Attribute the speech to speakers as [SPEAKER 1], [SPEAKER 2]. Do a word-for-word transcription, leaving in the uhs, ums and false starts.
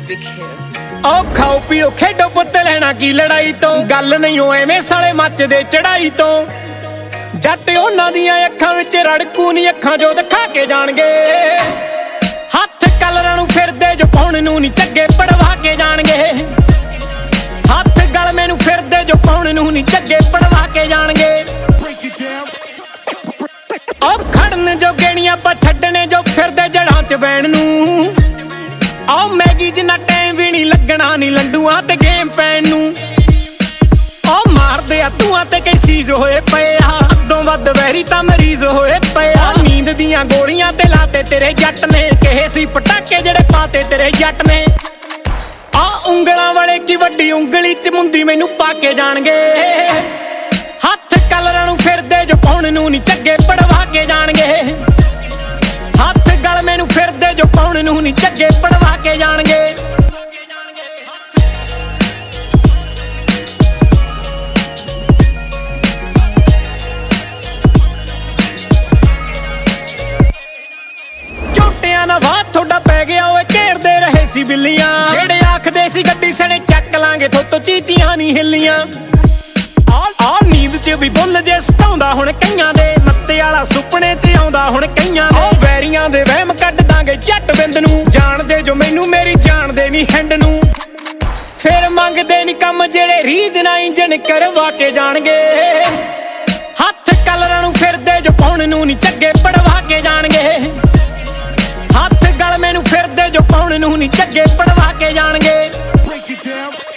[SPEAKER 1] ओ खाओ पियो खेडो पुत लेना की लड़ाई तो गल नहीं हो एवें साले मचदे चढ़ाई तो जट उन्हां दियां अखां विच रड़कू नी अखां जो दिखा के जाणगे हत्थ कलरां नूं फिरदे जो पाउण नूं नी झग्गे पड़वा के जाणगे हत्थ गल मैनूं फिरदे जो पाउण नूं नी झग्गे पड़वा के जाणगे ओ खड़न जो गेणियां पा छड्डने जो फिरदे जड़ां च बैण नूं आओ मैगी जिन्ना टाइम भी नहीं लगना नी लंडूआं ते गेम पैन नूं ओ मारदे आ तूं ते कई सीज होए पे आ अद्दों वध वैरी तां मरीज होए पे आ नींद दियां गोलियां ते लाते तेरे जट ने कहे सी पटाके जेड़े पाते तेरे जट ने आ उंगलां वाले की वड्डी उंगली च मुंदी मैनूं पा के जाणगे हत्थ कलरां नूं फिरदे जो पाउण नूं नी झग्गे पड़वा के जाणगे हत्थ गल मैनूं फिरदे जो पाउण नूं नी झग्गे पड़वा के जाणगे झोटियां ना वाह थोड़ा पै गया ओए घेरदे रहे सी बिल्लियां जेड़े आखदे सी गड्डी सने चक लांगे थोतो चीचियां नी हिल्लियां आ नींद च भी बुल जे सताउंदा हुण कईयां दे नत्ते वाला सुपने च आउंदा हुण कईयां दे वैरियां दे वहम कढ दांगे जट बिंद नूं जाणदे जो मैनूं मेरी जाणदे नी हिंड नूं फिर मंगदे नी कम जेड़े रीज ना इंजन करवा के जाणगे हत्थ कलरां नूं फिरदे जो पाउण नूं नी झग्गे पड़वा के जाणगे हत्थ गल मैनूं फिरदे जो पाउण नूं नी झग्गे पड़वा के जाणगे